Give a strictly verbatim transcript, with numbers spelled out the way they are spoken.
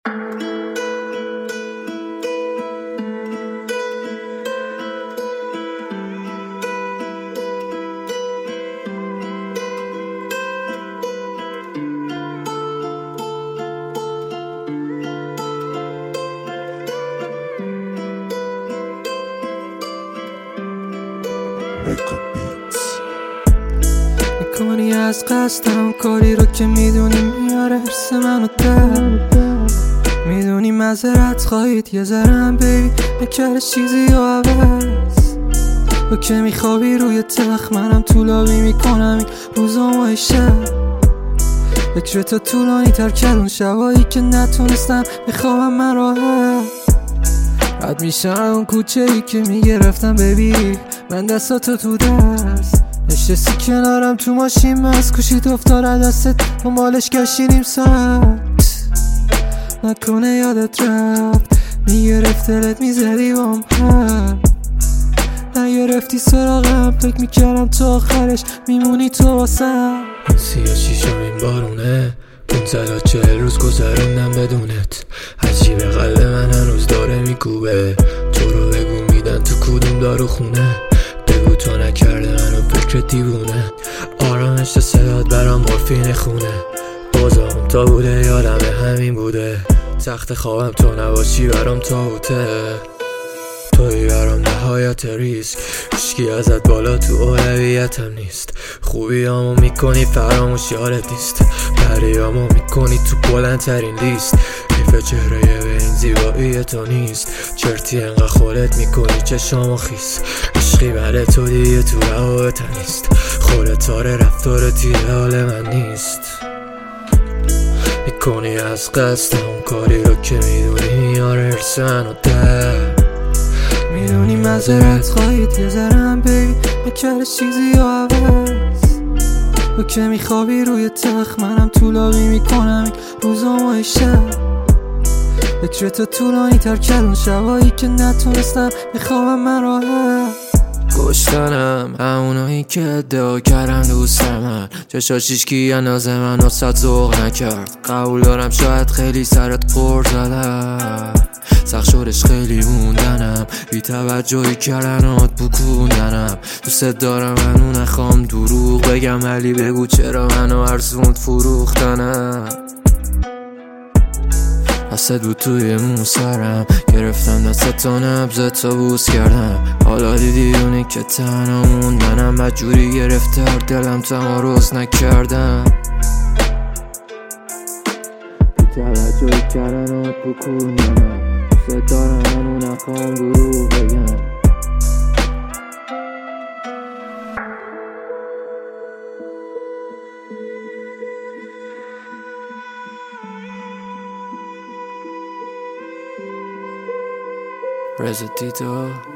میکنی از قصدم کاری رو که میدونی میاره حرس منو در میدونی مذارت خواهید یه ذرم بیبی نکرده چیزی و عوض تو که میخوابی روی تخت منم تو لابی میکنم این روزام و شب فکر تو طولانی تر کرد اون شبایی که نتونستم میخوابم من راحت رد میشم اون کوچه ای که میگرفتم بیبی من دستاتو تو دست نشستی کنارم تو ماشین مست کوشید افتاره دستت دنبالش گشتی نیم ساعت نکنه یادت رفت میگرفت دلت میزدی بام هم نگرفتی سراغم فکر میکردم تو آخرش میمونی تو واسم سیاه شیشم این بارونه پونزد و چهل روز گذروندم بدونت عجیبه قلب من هنوز داره میکوبه تو رو بگو میدن تو کدوم دارو خونه بگو تو نکرده منو فکر دیوونه آرامش تا صدات برام مورفین خونه بازم تا بوده یادمه همین بوده تخت خوابم تو نباشی برام تاوته توی برام نهایت ریسک هیچکی ازت بالا تو اولویتم نیست خوبیامو میکنی فراموش یادت نیست پریامو میکنی تو بلندترین لیست حیف چهره به این زیبایی تو نیست چرتی انقدر خودت میکنی چشامو خیس عشقی بله تو دیگه تو روابطم نیست خودت تاره رفتار تیره حال من نیست میکنی از قصد اون کاری رو که میدونی میاره حرس منو در میدونی مذارت خواهید یه ذرم بیبی نکرده چیزی و عوض تو که میخوابی روی تخت منم تو لابی میکنم این روزام و شب فکر تو طولانی تر کرد اون شبایی که نتونستم میخوابم من راحت کشتنم همونایی که ادعا کردن دوست من چشاشیش کی اندازه من واسه ذوق نکرد قبول دارم شاید خیلی سرت قرد زدم سخت شدش خیلی موندنم بی توجهی کردنات بکوندنم دوست دارم منو نخوام دروغ بگم ولی بگو چرا منو ارزوند فروختنم دستت بود توی موسرم گرفتم دستتو نبزتو بوس کردم حالا دیدی اونی که تنها موندنم بدجوری گرفتار دلم تمارز نکردم بی توجهی کردنات بکوندنم دوست دارم منو نخوام دروغ بگم رزا دیدو